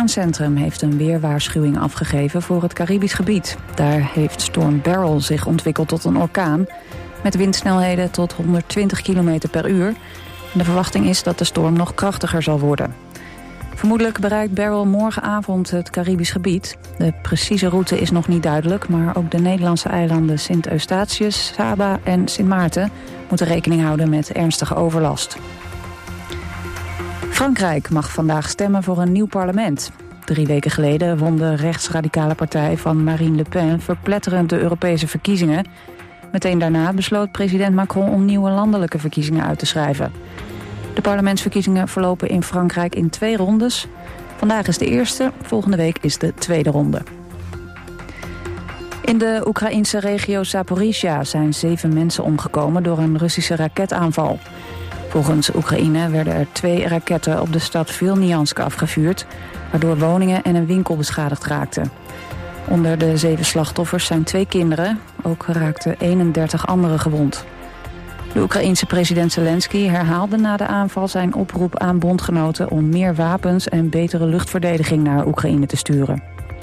VN-centrum heeft een weerwaarschuwing afgegeven voor het Caribisch gebied. Daar heeft storm Beryl zich ontwikkeld tot een orkaan, met windsnelheden tot 120 km per uur. En de verwachting is dat de storm nog krachtiger zal worden. Vermoedelijk bereikt Beryl morgenavond het Caribisch gebied. De precieze route is nog niet duidelijk, maar ook de Nederlandse eilanden Sint Eustatius, Saba en Sint Maarten moeten rekening houden met ernstige overlast. Frankrijk mag vandaag stemmen voor een nieuw parlement. 3 weken geleden won de rechtsradicale partij van Marine Le Pen verpletterend de Europese verkiezingen. Meteen daarna besloot president Macron om nieuwe landelijke verkiezingen uit te schrijven. De parlementsverkiezingen verlopen in Frankrijk in 2 rondes. Vandaag is de eerste, volgende week is de tweede ronde. In de Oekraïnse regio Zaporizhia zijn 7 mensen omgekomen door een Russische raketaanval. Volgens Oekraïne werden er 2 raketten op de stad Vilniansk afgevuurd, waardoor woningen en een winkel beschadigd raakten. Onder de 7 slachtoffers zijn 2 kinderen, ook raakten 31 anderen gewond. De Oekraïense president Zelensky herhaalde na de aanval zijn oproep aan bondgenoten om meer wapens en betere luchtverdediging naar Oekraïne te sturen.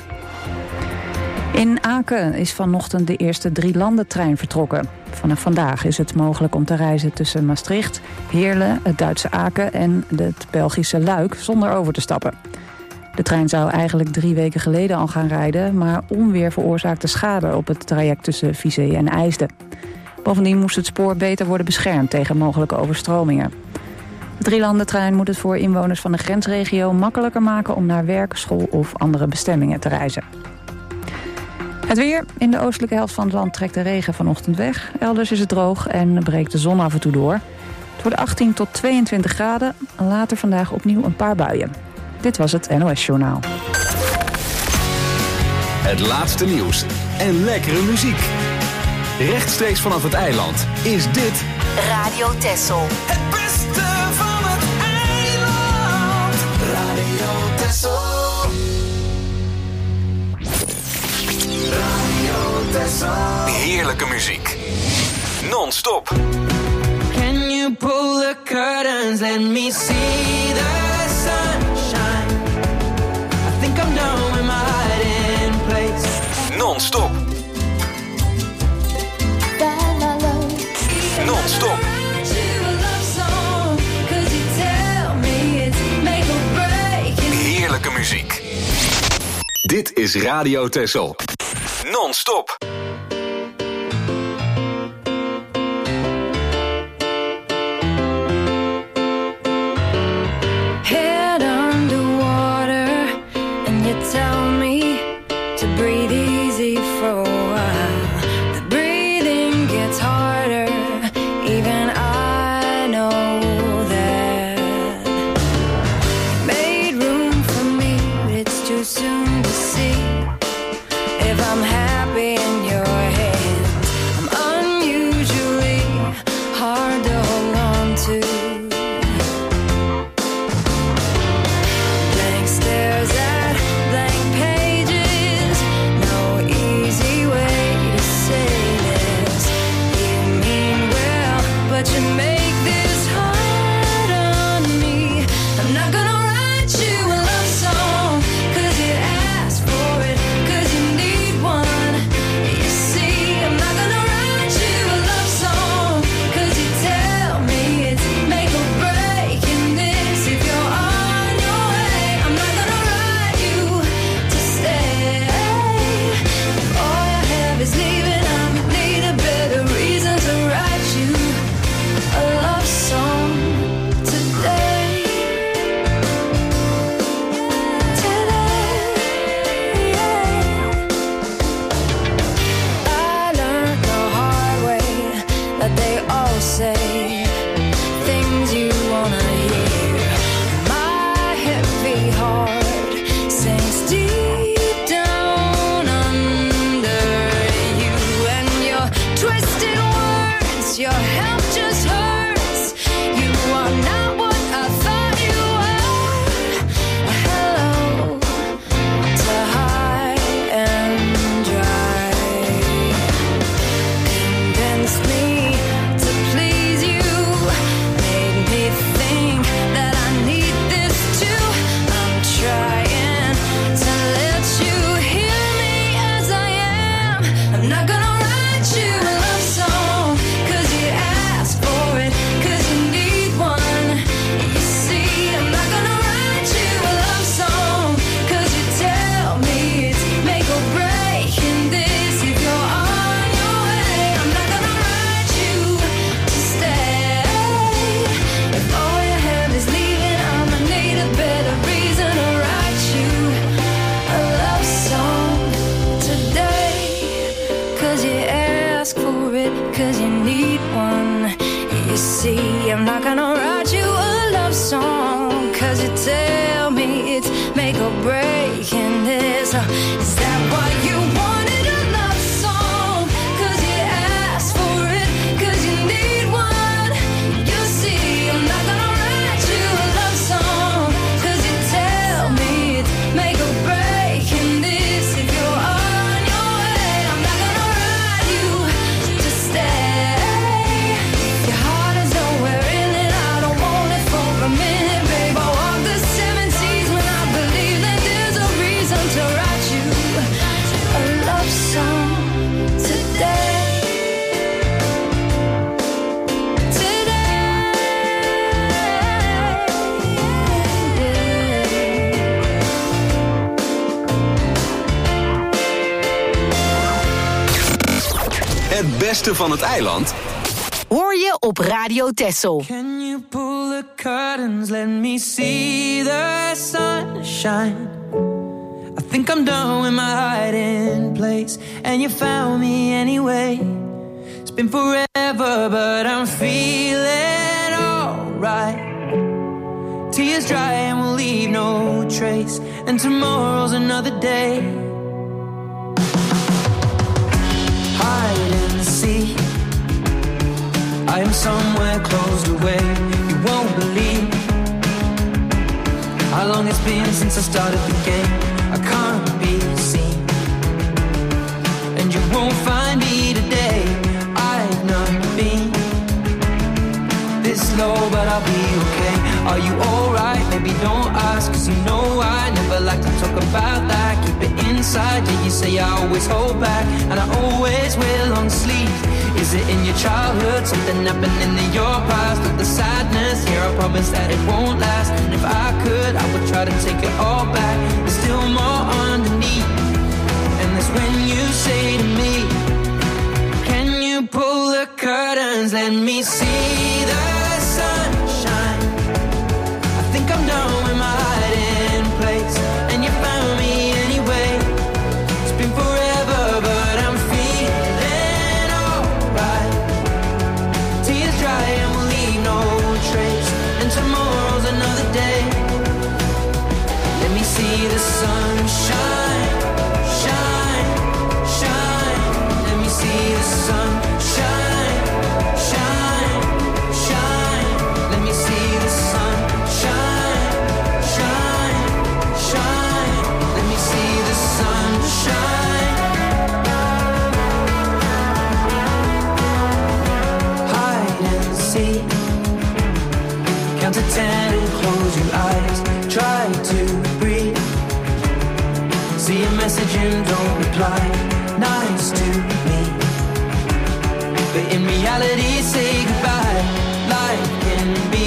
In Aken is vanochtend de eerste 3-landentrein vertrokken. Vanaf vandaag is het mogelijk om te reizen tussen Maastricht, Heerlen, het Duitse Aken en het Belgische Luik zonder over te stappen. De trein zou eigenlijk 3 weken geleden al gaan rijden, maar onweer veroorzaakte schade op het traject tussen Vizé en IJsden. Bovendien moest het spoor beter worden beschermd tegen mogelijke overstromingen. De 3-landentrein moet het voor inwoners van de grensregio makkelijker maken om naar werk, school of andere bestemmingen te reizen. Het weer. In de oostelijke helft van het land trekt de regen vanochtend weg. Elders is het droog en breekt de zon af en toe door. Het wordt 18 tot 22 graden. Later vandaag opnieuw een paar buien. Dit was het NOS Journaal. Het laatste nieuws en lekkere muziek. Rechtstreeks vanaf het eiland is dit Radio Texel. Het beste van het eiland. Radio Texel. Radio Texel. heerlijke muziek. Non-stop. Can you pull the curtains, let me see the sunshine. I think I'm done with my hiding place. Non-stop. Non-stop. Heerlijke muziek. Dit is Radio Texel. Non-stop. Head underwater and you tell me to breathe easy for a while. The breathing gets harder, even I know that. Made room for me, but it's too soon to see if I'm happy in your hands. I'm unusually hard to hold on to. Blank stares at blank pages, no breaking this. Is that why you wanted a love song? 'Cause you asked for it, 'cause you need one. You see, I'm not gonna write you a love song, 'cause you tell me it's make or break in this. If you're on your way, I'm not gonna write you to stay. Your heart is nowhere in it, I don't want it for a minute, babe. I walk the 7 seas when I believe that there's a reason to write you a love song today. Het beste van het eiland Hoor je op Radio Texel. Can you pull the curtains, let me see the sunshine? I think I'm done with my hiding place, and you found me anyway. It's been forever, but I'm feeling alright. Tears dry and we'll leave no trace, and tomorrow's another day. Hide and seek, I am somewhere closed away. You won't believe how long it's been since I started the game. I can't be seen, and you won't find me today. I've not been this low, but I'll be okay. Are you alright? Maybe don't ask, 'cause you know I never like to talk about that. Keep it inside, yeah, you say I always hold back, and I always wear long sleeves. Is it in your childhood, something happening in your past? Or the sadness, here I promise that it won't last. And if I could, I would try to take it all back. There's still more underneath, and that's when you say to me, can you pull the curtains, let me see the sunshine? I think I'm done with my hiding place, and you found me anyway. It's been forever, but I'm feeling alright. Tears dry and we'll leave no trace, and tomorrow's another day. Let me see the sunshine, shine, shine. Let me see the sunshine, shine, shine. Let me see the sunshine, shine, shine. Let me see the sunshine. Hide and seek, count to 10 and close your eyes. Try to breathe, see a message and don't reply. Nice to me, but in reality say goodbye. Life can be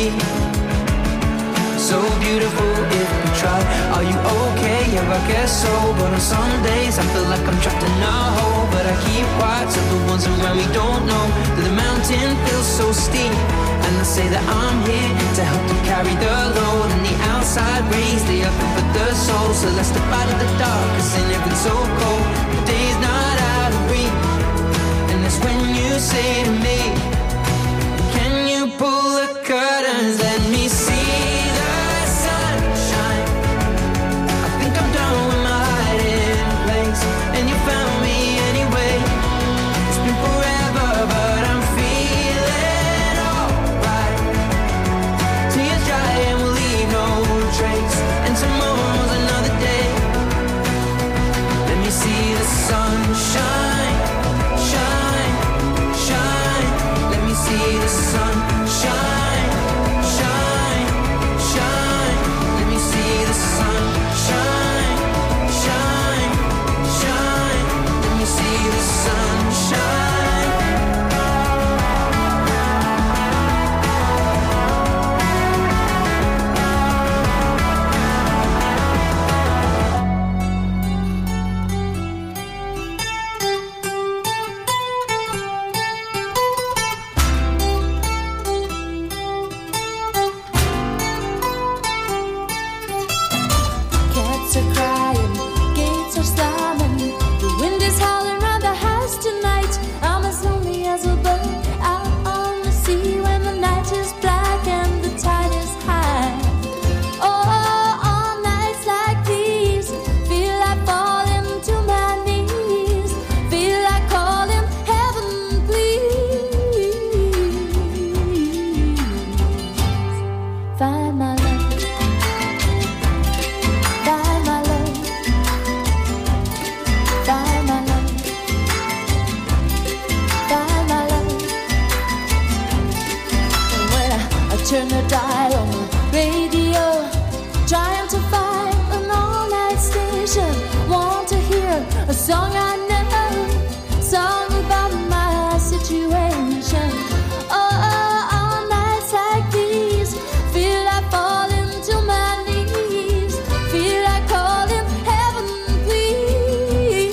so beautiful if we try. Are you okay? Yeah, I guess so. But on some days I feel like I'm trapped in a hole, but I keep quiet so the ones around me don't know that the mountain feels so steep. And I say that I'm here to help them carry the load, and the outside rays, they are good for the soul. So let's step out of the dark, 'cause in it it's so cold. The day's not out of reach, and that's when you say to me, can you pull the curtains, let me see the sunshine? I think I'm done with my hiding place, and you found me anyway. It's been forever, but I'm feeling alright. Tears dry and we'll leave no trace, and tomorrow's another day. Let me see the sunshine, shine, shine. station want to hear a song I know, song about my situation. Oh, all nights like these, feel like falling to my knees, feel like calling heaven, please.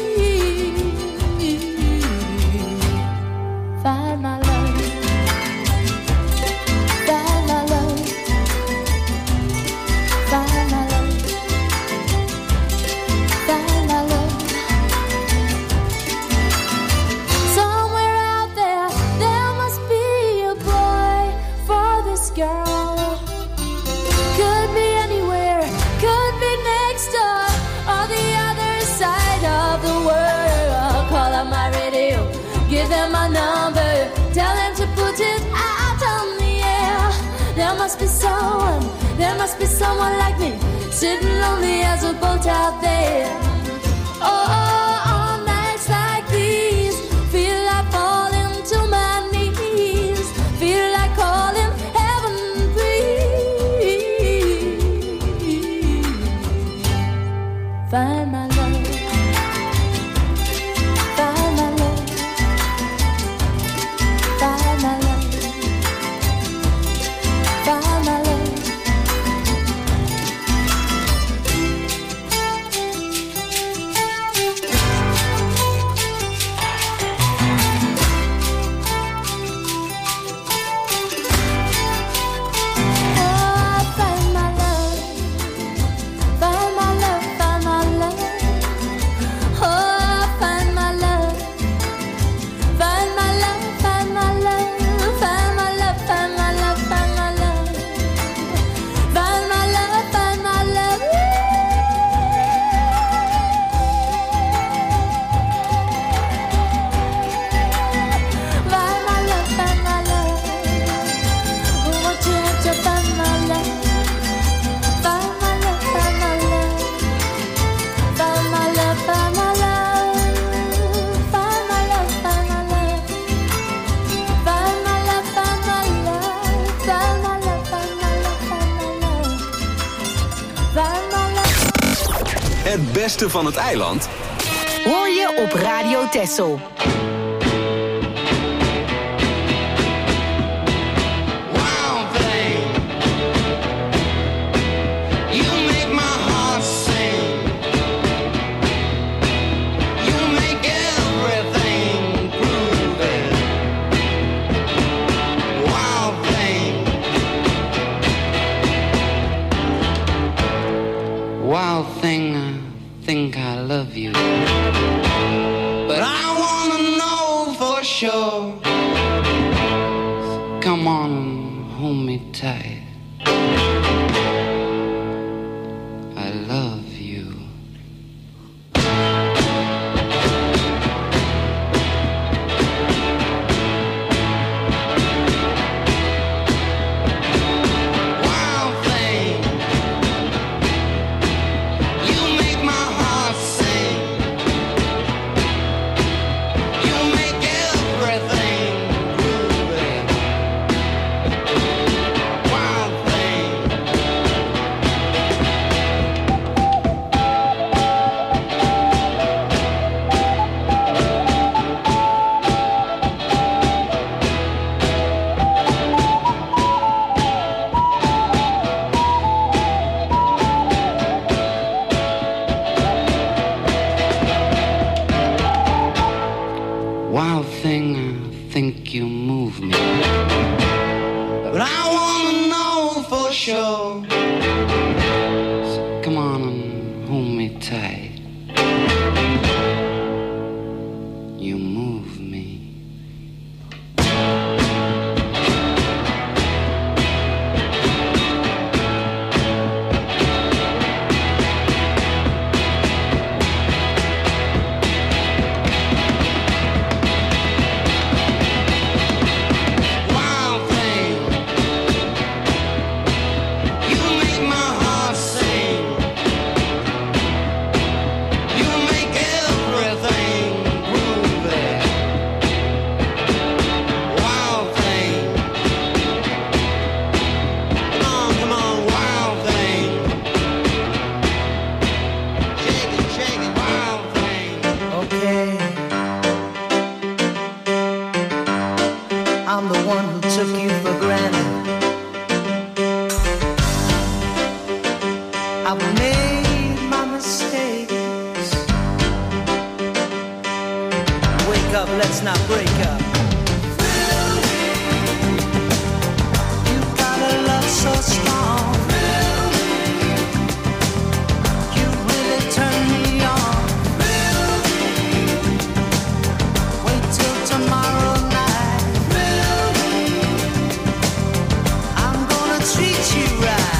Find my love, find my love, find my love, find my love. Somewhere out there, there must be a boy for this girl. Could be anywhere, could be next door, or the other side of the world. Call up my radio, give them my number, tell them to put it out on the air. There must be someone, there must be someone like me, sitting lonely as a boat out there. Oh, all nights like these, feel like falling to my knees, feel like calling heaven, please. Find my love, find my love, find my love, find my love. Oh, find my love, find my love, find my love. Oh, find my love, find my love, find my love, find my love, find my love, find my love, find my love, find my love. Find my love, find my love. Won't you have to find my love? Find my love, find my love. Find my love, find my love. Find my love, find my love. Find my love, find my love. Find my love, find my love, find my love. Find my love. Het beste van het eiland Hoor je op Radio Texel. Wild thing, you make my heart sing. You make everything groovy. Wild thing, wild thing, I think I love you, but I wanna know for sure. Come on and hold me tight. I love you. Wild thing, you make my heart sing. You make everything groovy. Wild thing. Wild thing, I think you move me, but I wanna know for sure. So come on and hold me tight. You move me. Wild thing, you make my heart sing. not break up. You got a love so strong. You really turn me on. Wait till tomorrow night. I'm gonna treat you right.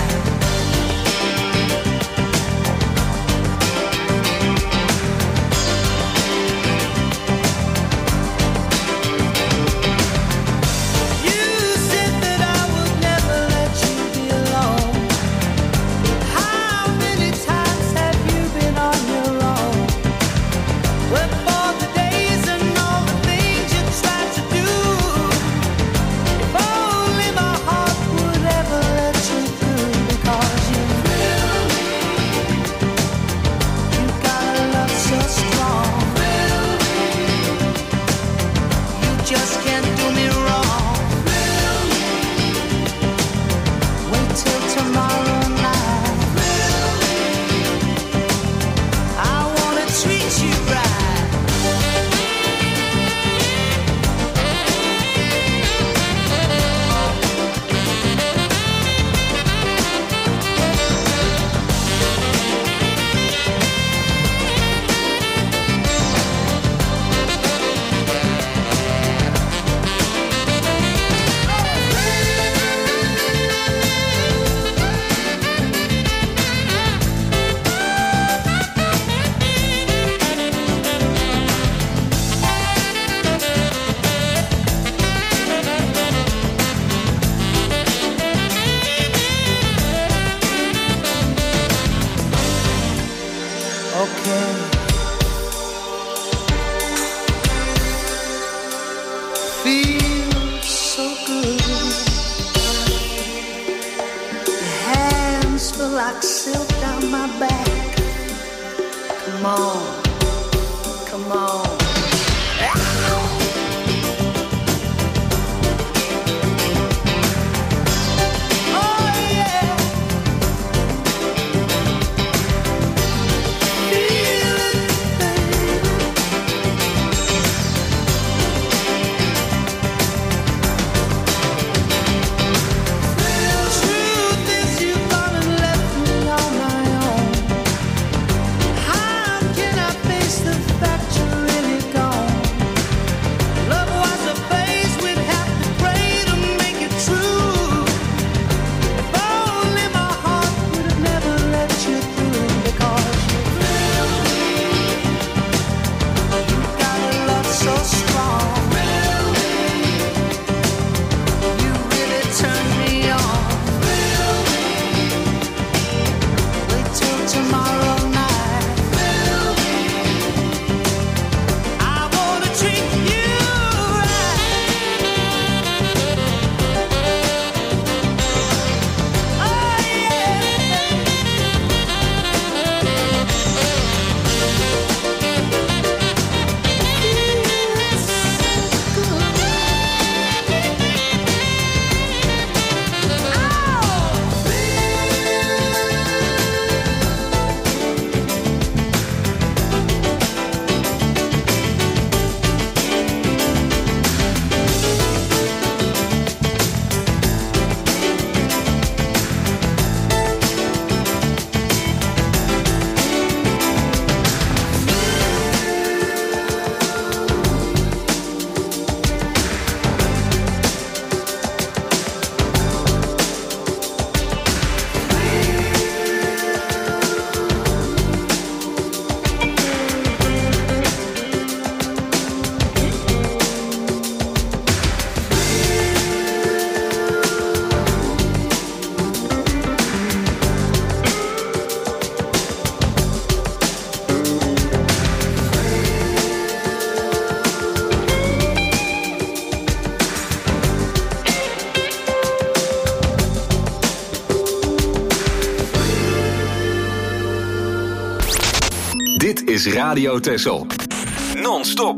Dit is Radio Texel. Non-stop.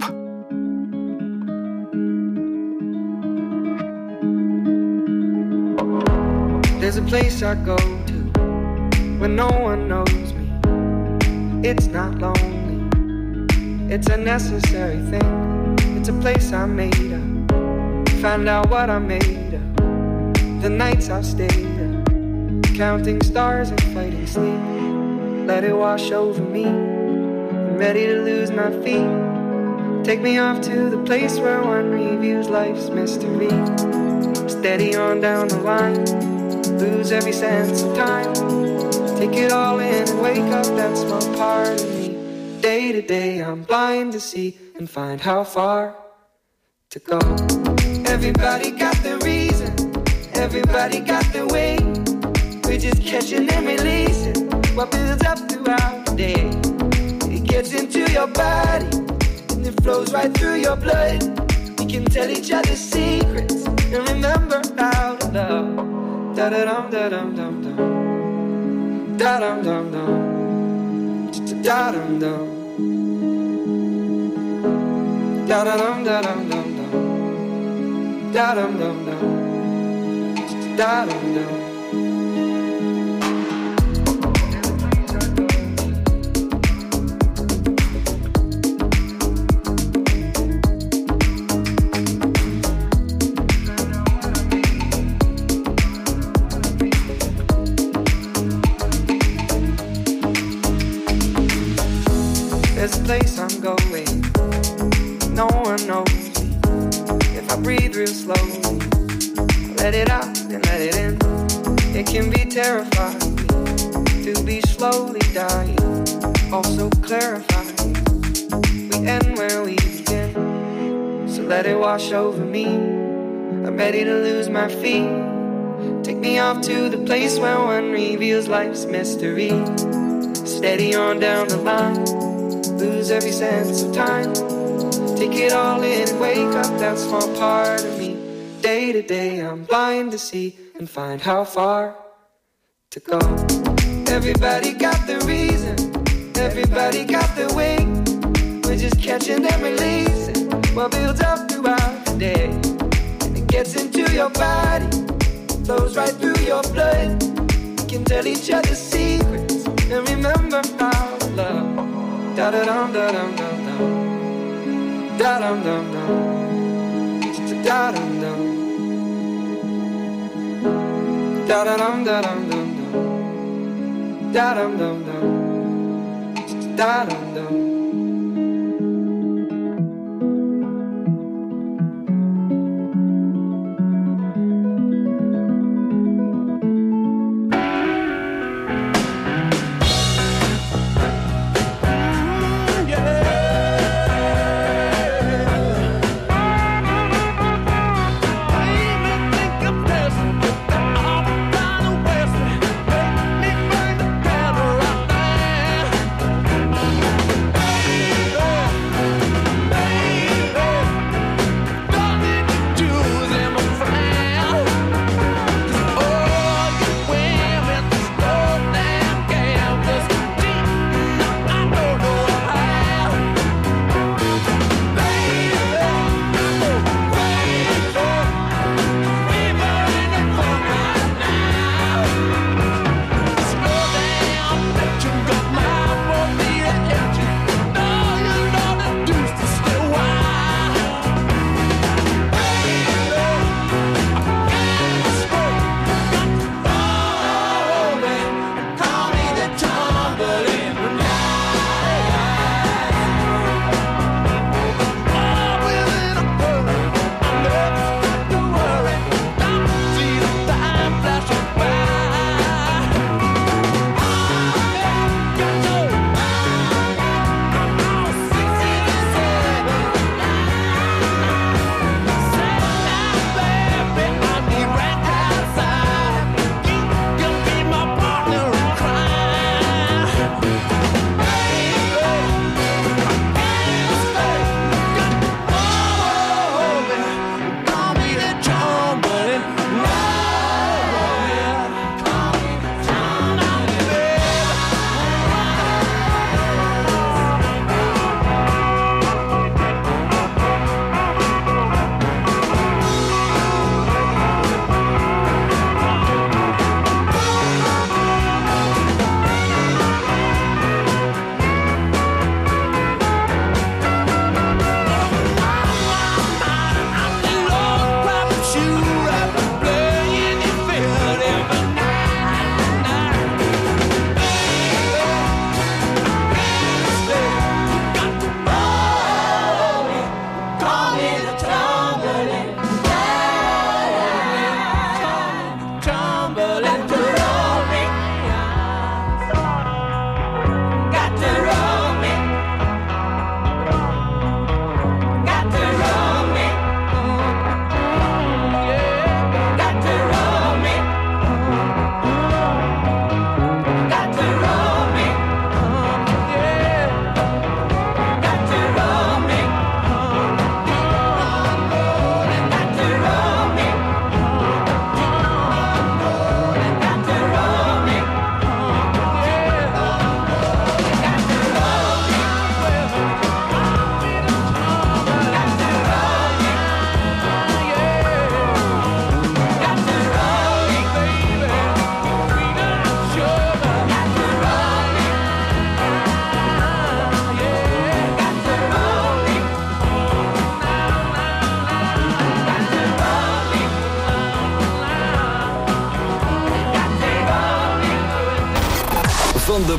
There's a place I go to when no one knows me. It's not lonely. It's a necessary thing. It's a place I made up. Find out what I made up. The nights I've stayed up, counting stars and fighting sleep. Let it wash over me. I'm ready to lose my feet. Take me off to the place where one reviews life's mystery. Steady on down the line, lose every sense of time. Take it all in and wake up that small part of me. Day to day I'm blind to see and find how far to go. Everybody got the reason, everybody got the way. We're just catching and releasing what builds up throughout the day. It gets into your body and it flows right through your blood. We can tell each other secrets and remember how to love. Da-da-dum, da-dum, dum, dum. Da-dum, dum, dum. Da-dum, dum. Da-da-dum, da-dum, dum, dum. Da-dum, dum, dum. Da-dum, dum. There's a place I'm going, no one knows me. If I breathe real slowly, let it out and let it in. It can be terrifying to be slowly dying, also clarifying. We end where we begin, so let it wash over me. I'm ready to lose my feet. Take me off to the place where one reveals life's mystery. Steady on down the line, lose every sense of time. Take it all in and wake up that small part of me. Day to day I'm blind to see and find how far to go. Everybody got the reason, everybody got the way. We're just catching and releasing what builds up throughout the day. And it gets into your body, flows right through your blood. We can tell each other secrets and remember how to love. Da-da-dum, da-dum, dum, dum. Da-dum, dum, dum. Da-dum, dum. Da-da-dum, da-dum, dum, dum. Da-dum, dum, dum. Da-dum, dum.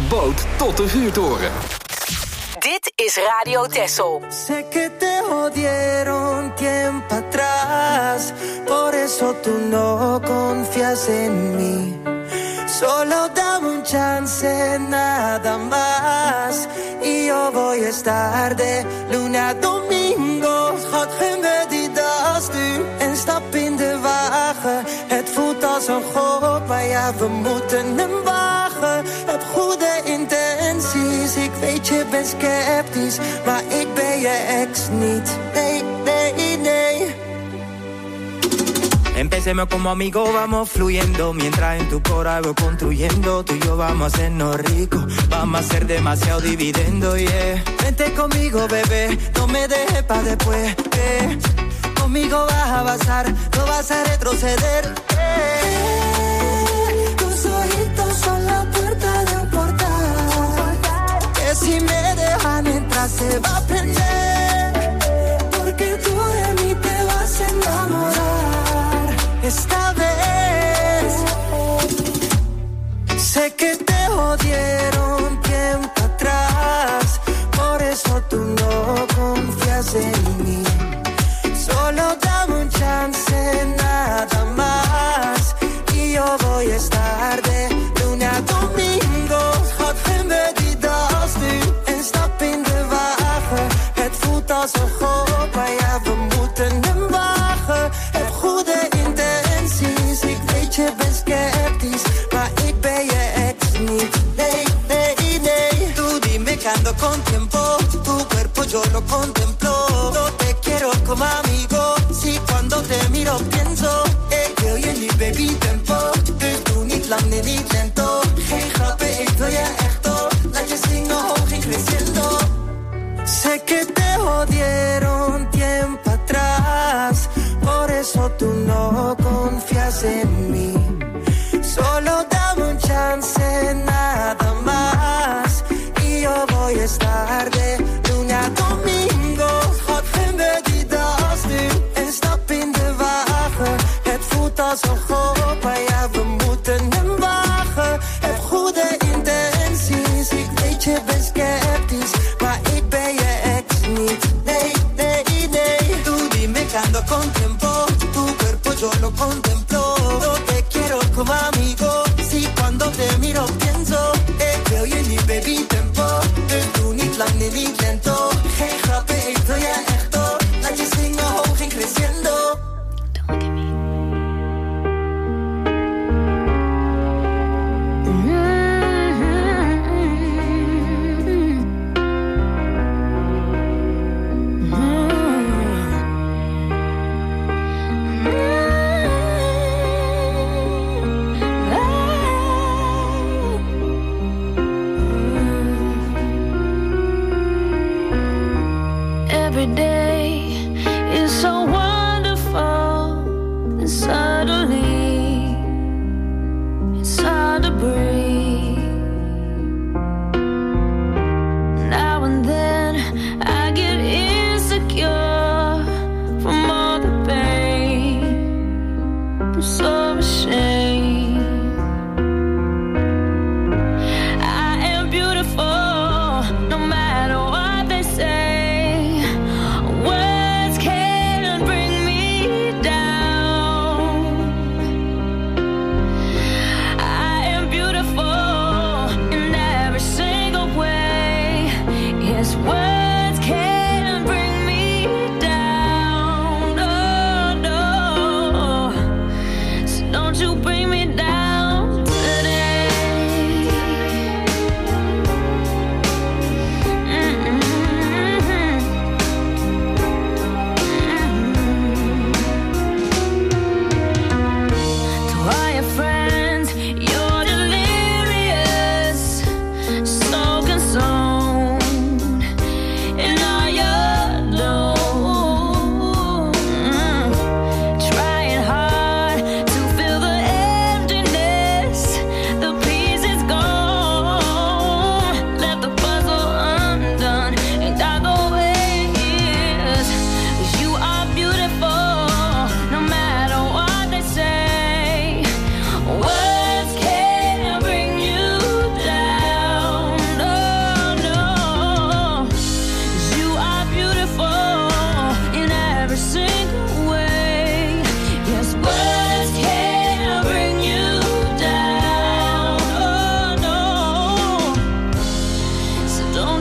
boot tot de vuurtoren. Dit is Radio Texel. Sé que te jodieron tiempo atrás, por eso tú no confías en mí. Solo dame un chance, nada más, y yo voy a estar de luna a domingo. Schat, geen we die das nu en stap in de wagen. Het voelt als een god, maar ja, we moeten hem wagen. Heb goede intenties, ik weet je bent sceptisch, maar ik ben je ex niet. Nee, nee, nee. Empecemos como amigos, vamos fluyendo. Mientras en tu cora voy construyendo. Tú y yo vamos a hacernos ricos. Vamos a hacer demasiado dividendo, yeah. Vente conmigo, bebé, no me dejes pa' después, Conmigo vas a avanzar, no vas a retroceder, Tus ojitos son la puerta de un portal, que si me dejan entrar se va a prender, porque tú de mí te vas a enamorar. Esta vez sé que te jodieron tiempo atrás, por eso tú no confías en mí. Solo dame un chance, nada más, y yo voy a estar de luna a domingo. Schat, geen we die das nu en stap in de wagen. Het voelt als een god, maar ja, we moeten hem wagen. Heb goede intenties, ik weet je bent sceptisch, maar ik ben je ex niet. Nee, nee, nee. Tú dime que ando con tiempo, tu cuerpo yo lo contemplo. No te quiero como amigo, si cuando te miro pienso, que hoy en die baby tempo. Dus doe niet lang, nee, niet lento. Geen grappen, ik wil je echt op. Laat je zingen hoog in creciendo. Sé que te jodieron tiempo atrás, por eso tú no confías en mí. Solo dame un chance, nada más, y yo voy a estar de luna a domingo. Schat, geen we die das nu en stap in de wagen. Het voelt als een god, maar ja, we moeten hem wagen. Heb goede intenties, ik weet je bent sceptisch, maar ik ben je ex niet. Nee, nee, nee. Tú dime que ando con tiempo, tu cuerpo yo lo contemplo. No te quiero como amigo, si cuando te miro pienso, que hoy en die baby tempo. Dus doe niet lang, nee, niet lento. Geen grappen, ik wil je echt op. Laat je zingen hoog in crescendo. Every day is so wonderful, and suddenly it's hard to breathe. Now and then I get insecure from all the pain. I'm so ashamed. I am beautiful, no matter what they say.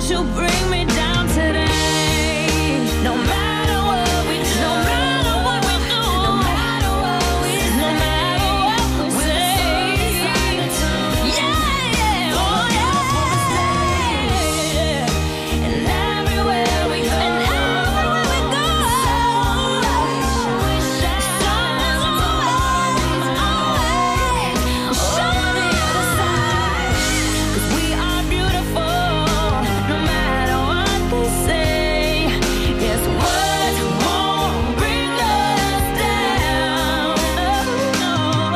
you bring me down today. No matter what we do, no matter what we do, no matter what we say, no matter what we say. Yeah, oh yeah. And everywhere we go, and everywhere we go, we shine always over the other side. 'Cause we are beautiful, no matter what they say. Yes, words won't bring us down. No,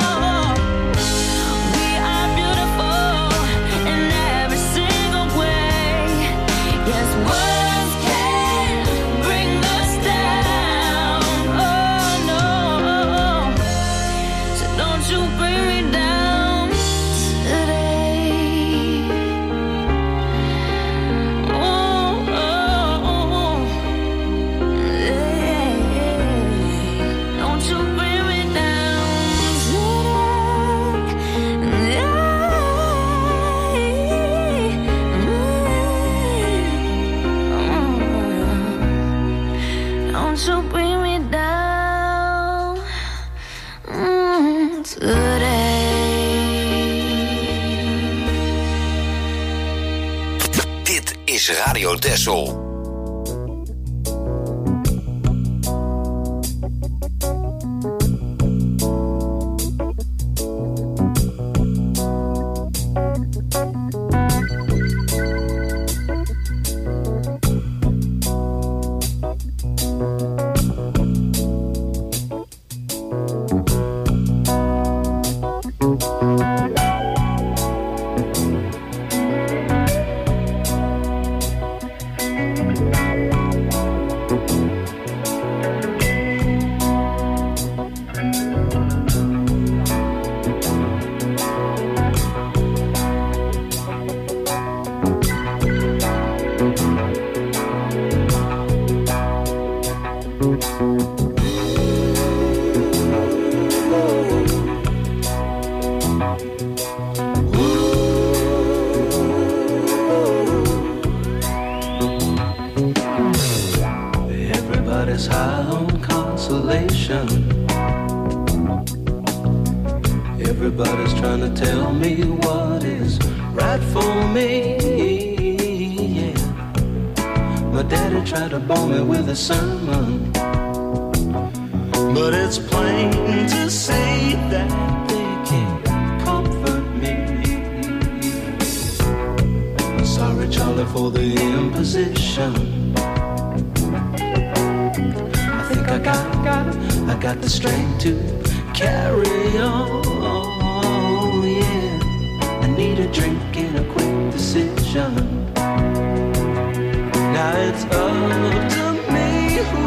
we are beautiful in every single way. Yes, words can't bring us down. Oh no, so don't you bring me down today. Oh, yeah. Don't you bring me down today. Don't you bring me down today. Dit is Radio Texel. Everybody's high on consolation. Everybody's trying to tell me what is right for me. Yeah. My daddy tried to bore me with a sermon, but it's plain to see that they can't comfort me. Sorry, Charlie, for the imposition. I got the strength to carry on, yeah. I need a drink and a quick decision. Now it's up to me who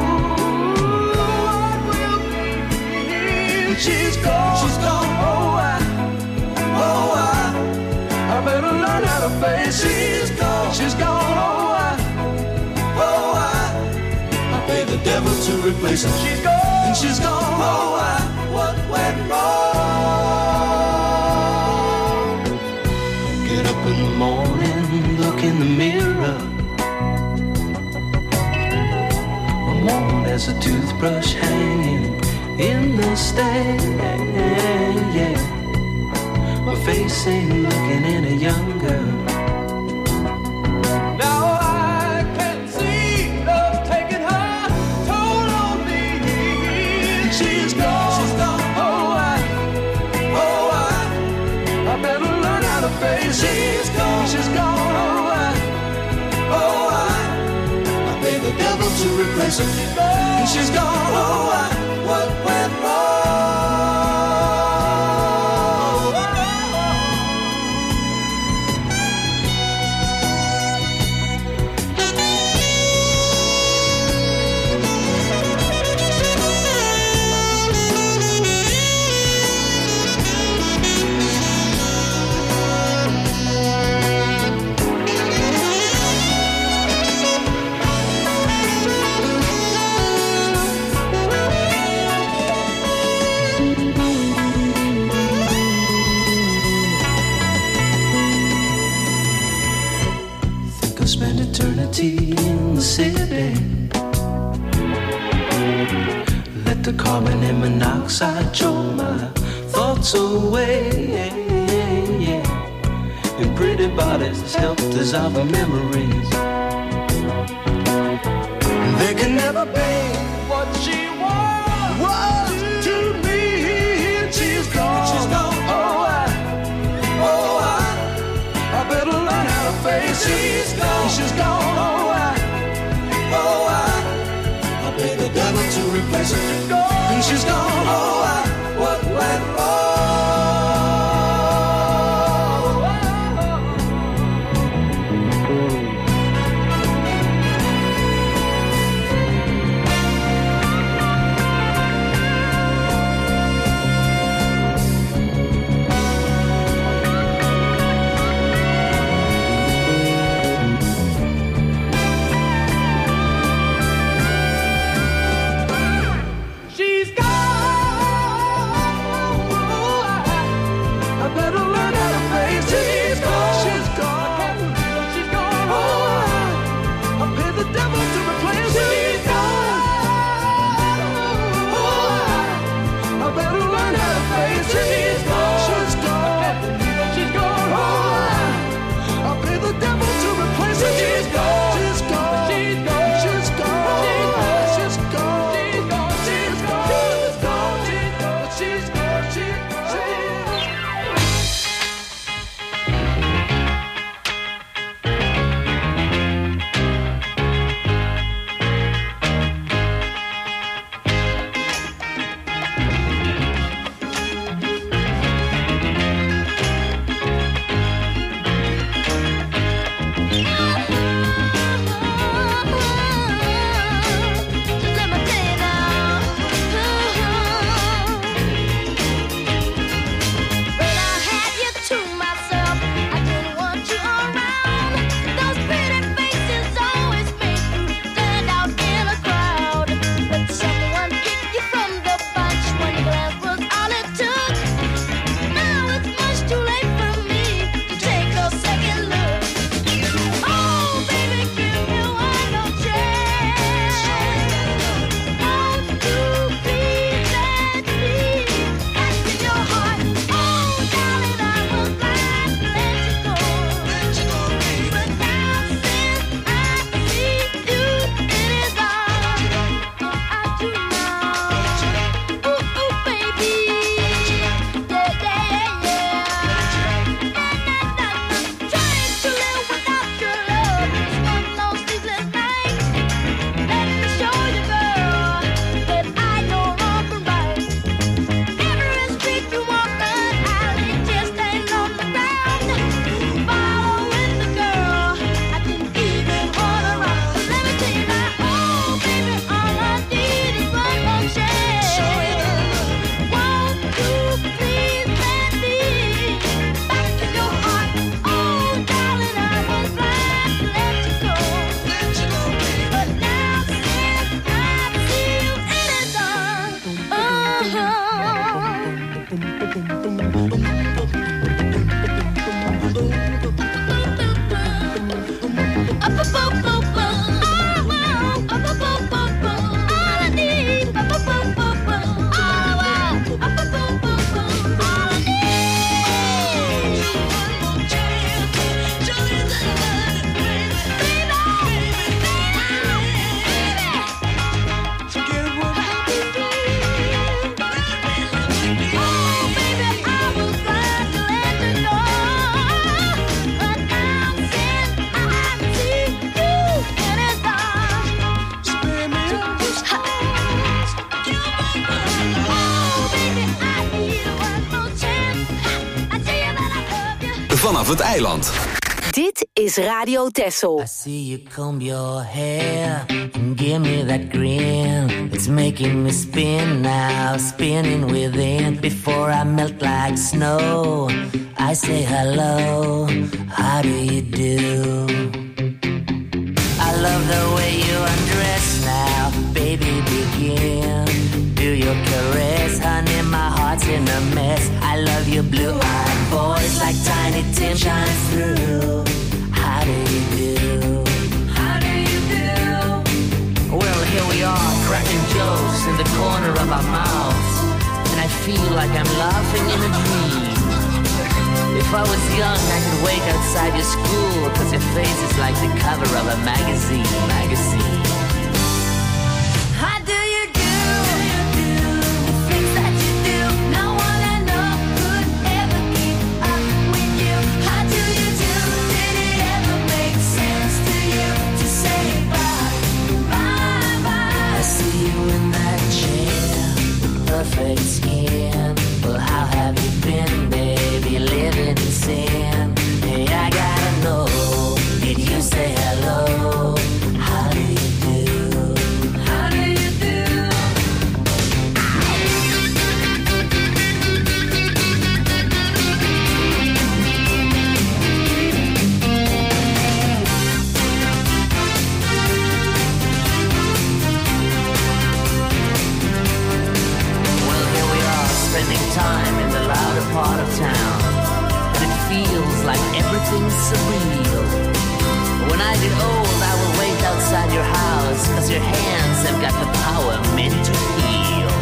will be. She's gone, I better learn how to face. She's gone, pay the devil to replace her. She's gone, and she's gone. Oh, what went wrong? Get up in the morning, look in the mirror. I'm worn as a toothbrush hanging in the stand. Yeah, my face ain't looking any younger. She's gone, I pay the devil to replace her. And she's gone, what went wrong? eternity in the city. Let the carbon and monoxide choke my thoughts away. And pretty bodies help dissolve the memories. They can never be what she was to me. She's gone. She's gone. I better learn how to face it. She's gone. She's gone. I pay the devil to replace her. She's gone. And she's gone. What went wrong? Vanaf het eiland. Dit is Radio Texel. I see you comb your hair and give me that grin. It's making me spin now, spinning within. Before I melt like snow, I say hello, how do you do? I love the way you undress now, baby, begin. Do your caress, honey, my heart's in a mess. I love your blue-eyed voice like Tiny Tim shines through. How do you do? feel like I'm laughing in a dream. If I was young, I could wait outside your school, 'cause your face is like the cover of a magazine. How do you do the things that you do? No one I know could ever keep up with you. How do you do? Did it ever make sense to you to say bye, bye, bye? I see you in that chair, perfect skin. Well, how have you been, baby? Living in sin. Hey, I gotta know, did you say hello? How do you do? How do you do? Well, here we are, spending time in the louder part of town, and it feels like everything's surreal. When I get old, I will wait outside your house, 'cause your hands have got the power meant to heal.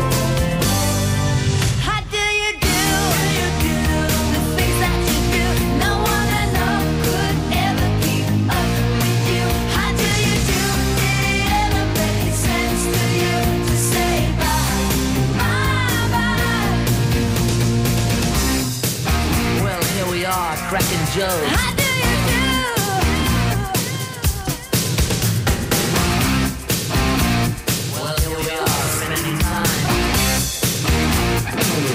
How do you do the things that you do? No one I know could ever keep up with you. How do you do? Did it ever make sense to you to say bye, bye, bye? Well, here we are, cracking jokes. How do you do? Well, here we are, spending time. How do you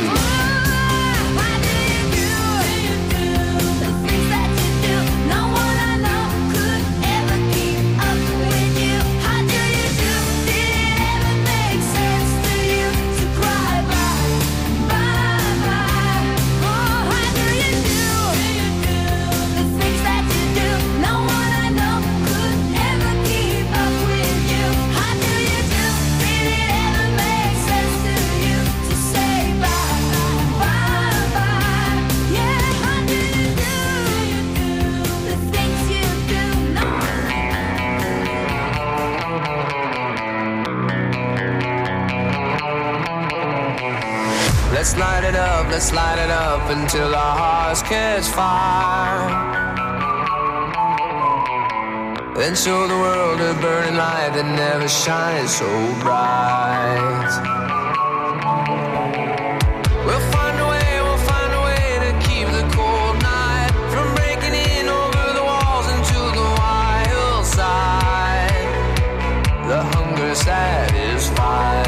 do the things that you do? No one I know could ever keep up with you. How do you do? Did it ever make sense to you to cry bye, bye, bye? Oh, how do you do the things that you do? No one I know could ever keep up with you. How do you do? Did it ever make sense to you to say bye, bye, bye? Yeah, how do you do the things you do? No. Let's light it up until our hearts catch fire. Then show the world a burning light that never shines so bright. We'll find a way to keep the cold night from breaking in over the walls into the wild side. The hunger satisfied.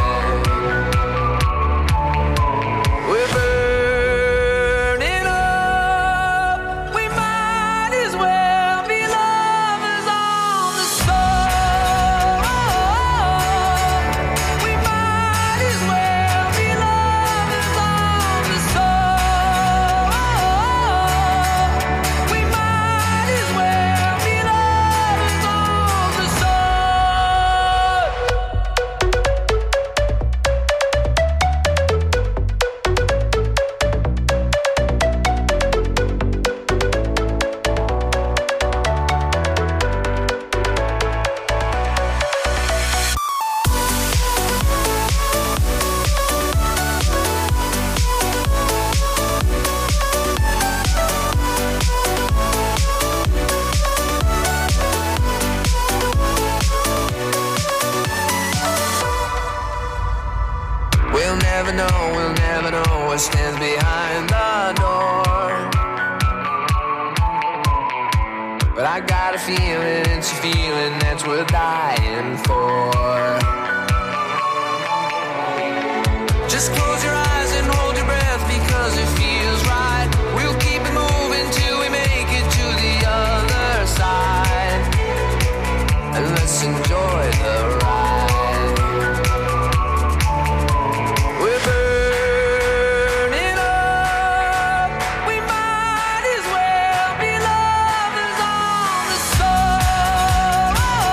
We're burning up. We might as well be lovers on the soul. We might as well be lovers on the soul. We might as well be lovers on the soul. We'll never know what stands behind the door. But I got a feeling, it's a feeling that's worth dying for. Just close your eyes and hold your breath because it feels right. We'll keep it moving till we make it to the other side. And let's enjoy the ride. We're burning up. We might as well be lovers on the soul.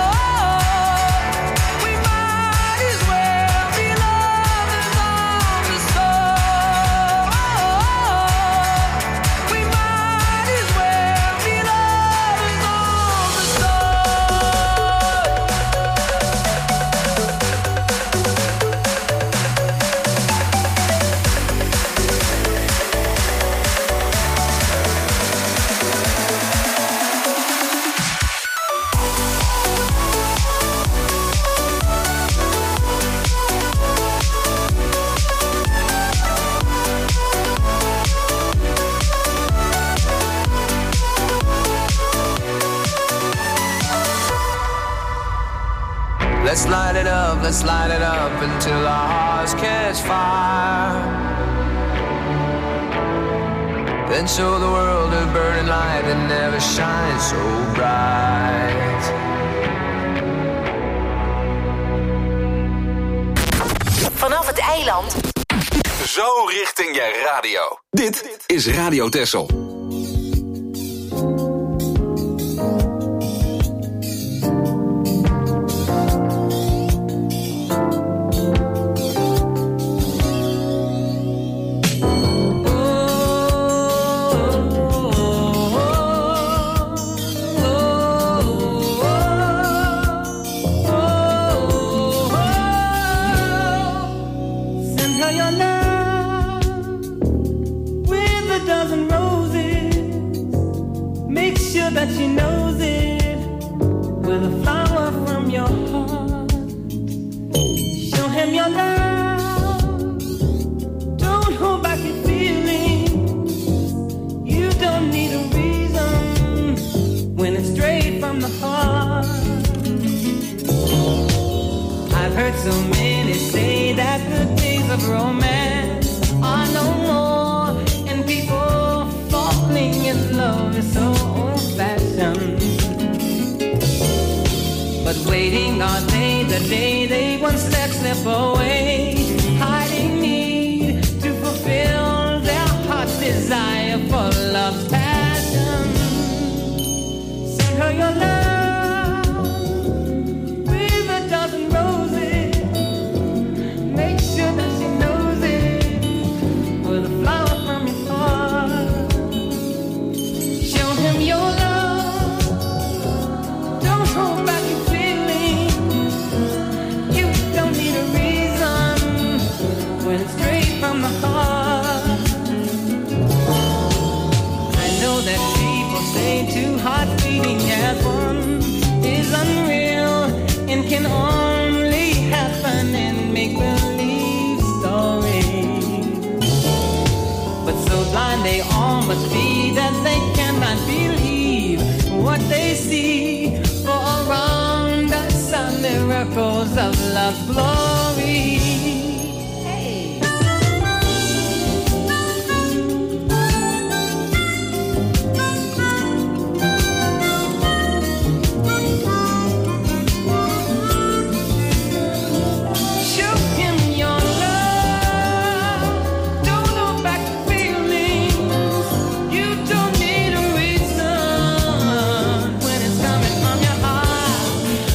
We might as well be lovers on the soul. We might as well be lovers on the soul. Let's light it up until our hearts catch fire. Then show the world a burning light that never shines so bright. Vanaf het eiland. Zo richting je radio. Dit is Radio Texel. That she knows it with a flower from your heart. Show him your love. Don't hold back your feelings. You don't need a reason when it's straight from the heart. I've heard so many say that the days of romance are no more, and people falling in love is so old-fashioned. But waiting all day, the day they once let slip away, hiding need to fulfill their heart's desire for love's passion. Send her your love with a dozen roses. Make sure that she knows it with a flower from your heart. Show him your love. Don't hold back your feelings. You don't need a reason when it's straight from the heart. I know that people say two hearts beating as one is unreal and can only happen in make-believe stories. But so blind they all must be that they cannot believe what they see. For around us are miracles of love's glory. Show him your love. Don't hold back the feelings. You don't need a reason when it's coming from your heart.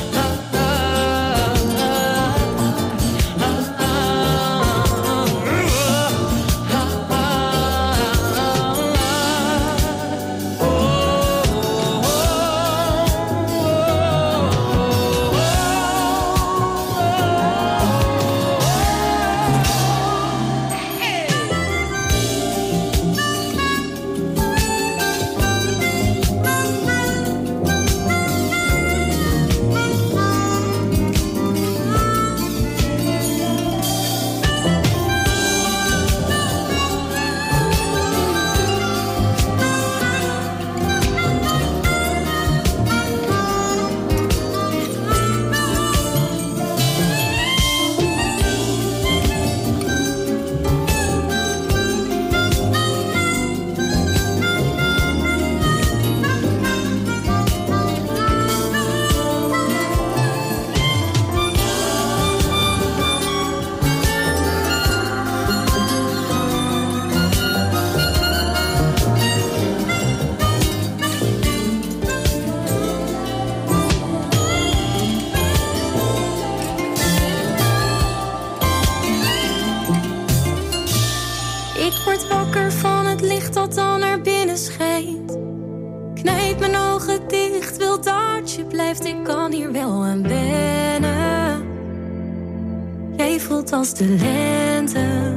Ik word wakker van het licht dat dan naar binnen schijnt. Knijp mijn ogen dicht, wil dat je blijft. Ik kan hier wel aan wennen. Jij voelt als de lente.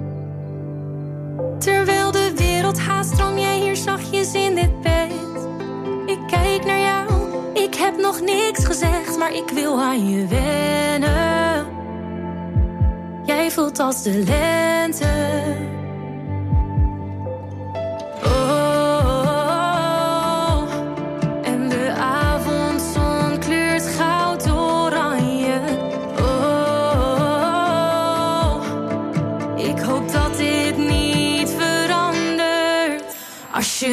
Terwijl de wereld haast, droom jij hier zachtjes in dit bed. Ik kijk naar jou, ik heb nog niks gezegd, maar ik wil aan je wennen. Jij voelt als de lente. En de avondzon kleurt goud oranje.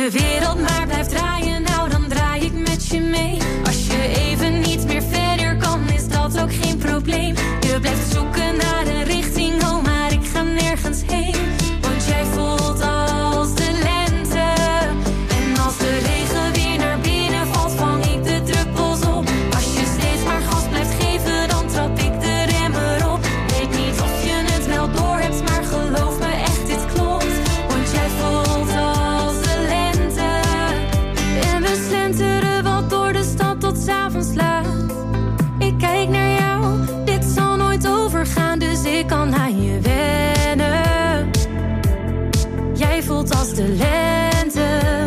je wereld maar blijft draaien, nou dan draai ik met je mee. Als je even niet meer verder kan, is dat ook geen probleem. Je blijft zoeken naar een richting, oh maar ik ga nergens heen. Want jij voelt als de lente. En als de regen weer naar binnen valt, vang ik de druppels op. Als je steeds maar gas blijft geven, dan trap ik de rem erop. Weet niet of je het wel door hebt, maar geloof me echt, dit klopt. Want jij voelt als de lente. En we slenteren wat door de stad tot 's avonds laat. Ik kijk naar jou, dit zal nooit overgaan, dus ik kan aan je wennen. Jij voelt als de lente.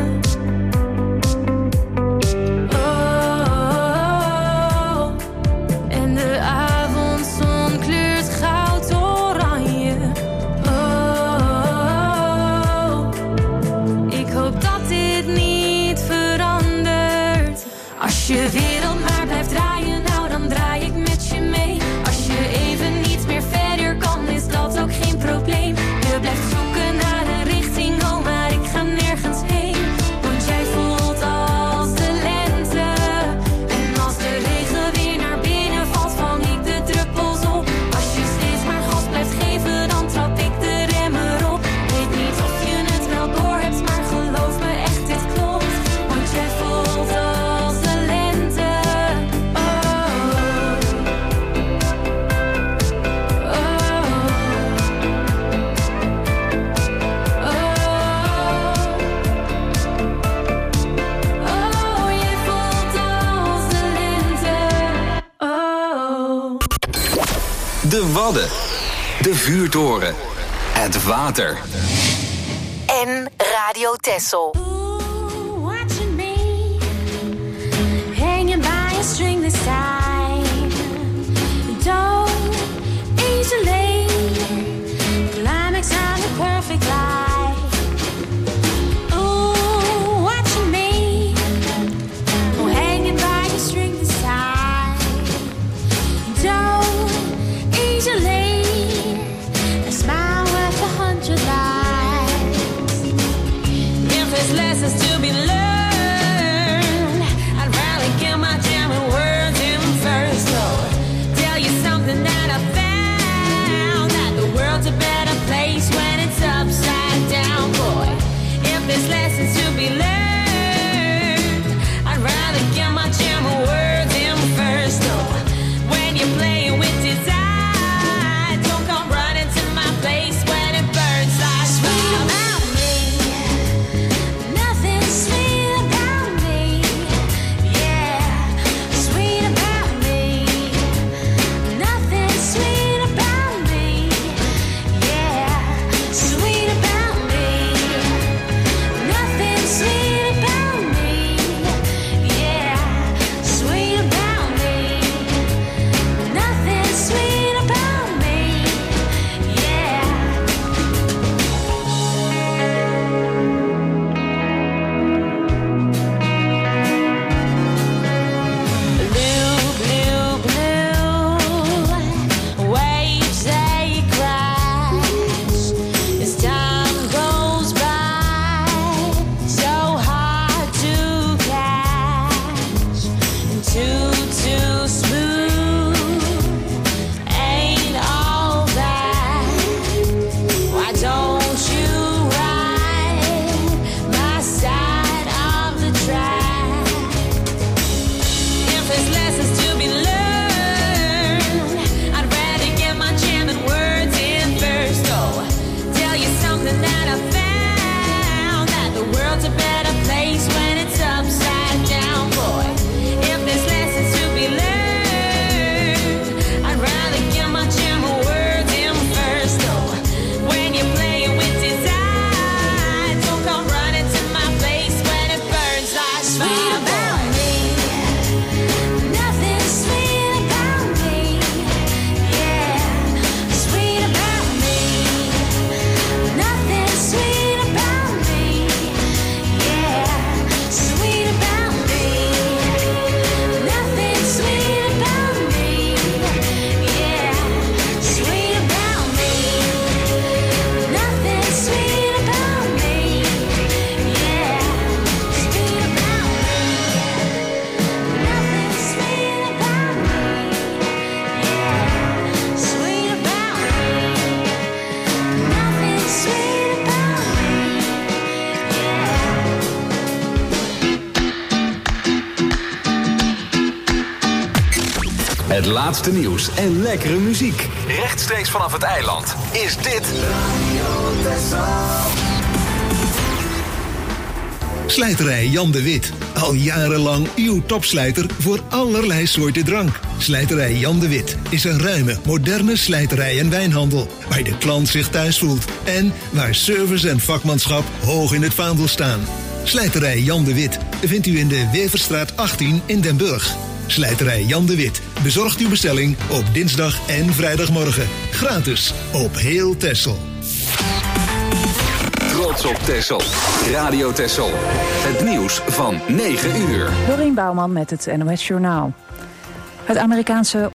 Oh, en de avondzon kleurt goud oranje. Oh, ik hoop dat dit niet verandert. Als je wereld maar blijft draaien, nou dan draai ik met je mee. Als je even niet meer verder kan, is dat ook geen probleem. Je blijft zoeken naar een richting, oh maar ik ga nergens heen. Want jij voelt als de lente. En als de regen weer naar binnen valt, vang ik de druppels op. Als je steeds maar gas blijft geven, dan trap ik de rem erop. Weet niet of je het wel door hebt, maar geloof me echt, dit klopt. Want jij voelt als de lente. Oh, oh, oh, jij voelt als de lente. Oh. De Wadden. De Vuurtoren. Het water. En Radio Texel. Watching me, hanging by a string this time. Don't easily climax on a perfect life. Ooh, watching me, hanging by a string this time. Don't easily a smile worth 100 lives. If it's less Het laatste nieuws en lekkere muziek. Rechtstreeks vanaf het eiland is dit Slijterij Jan de Wit. Al jarenlang uw topslijter voor allerlei soorten drank. Slijterij Jan de Wit is een ruime, moderne slijterij en wijnhandel. Waar de klant zich thuis voelt. En waar service en vakmanschap hoog in het vaandel staan. Slijterij Jan de Wit vindt u in de Weverstraat 18 in Den Burg. Slijterij Jan de Wit bezorgt uw bestelling op dinsdag en vrijdagmorgen. Gratis op heel Texel. Trots op Texel. Radio Texel. Het nieuws van 9 uur. Dorien Bouwman met het NOS Journaal. Het Amerikaanse